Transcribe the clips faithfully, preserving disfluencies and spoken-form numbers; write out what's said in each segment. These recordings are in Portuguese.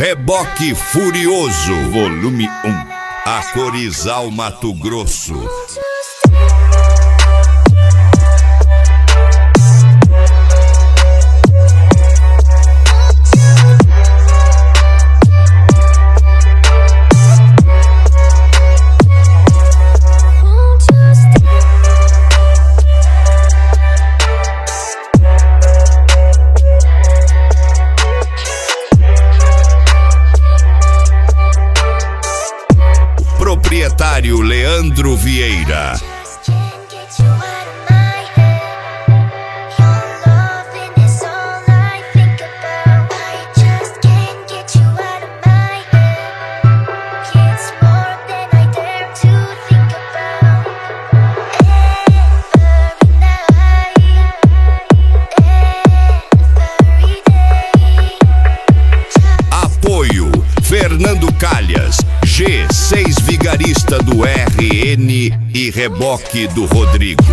Reboque Furioso, volume um. Acorizal, Mato Grosso. Proprietário Leandro Vieira. Apoio Fernando Calhas, G seis Vigarista do R N e Reboque do Rodrigo.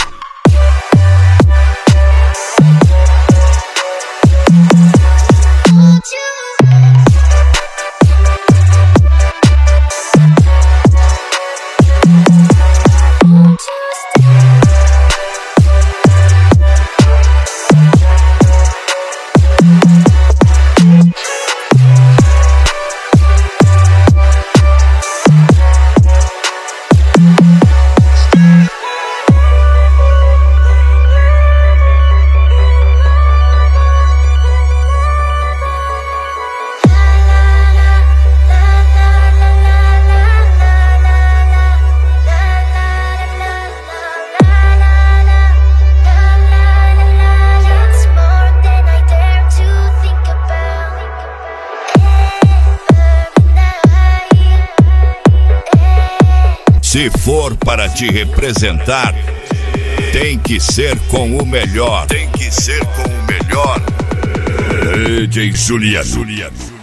Se for para te representar, tem que ser com o melhor. Tem que ser com o melhor. D J Juliano.